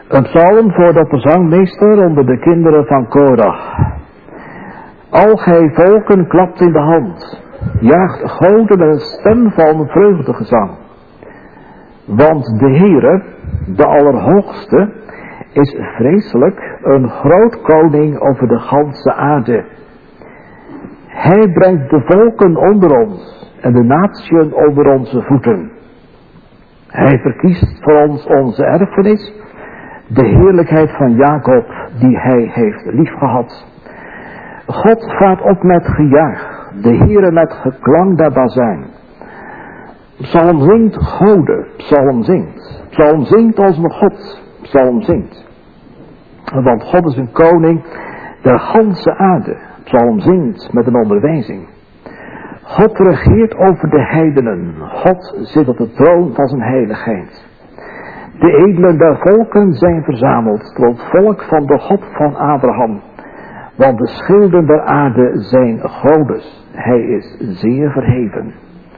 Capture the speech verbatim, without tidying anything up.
Een psalm voor de verzangmeester onder de kinderen van Korach. Al gij volken klapt in de hand, jaagt goden met een stem van vreugdegezang. Want de Heere, de Allerhoogste, is vreselijk een groot koning over de ganse aarde. Hij brengt de volken onder ons en de natieën onder onze voeten. Hij verkiest voor ons onze erfenis, de heerlijkheid van Jacob die hij heeft liefgehad. God vaart op met gejuich, de Heere met geklank der bazuin. Psalm zingt goden, psalm zingt, psalm zingt onze God, psalm zingt. Want God is een koning der ganse aarde, psalm zingt met een onderwijzing. God regeert over de heidenen, God zit op de troon van zijn heiligheid. De edelen der volken zijn verzameld tot het volk van de God van Abraham. Want de schilden der aarde zijn godes, hij is zeer verheven.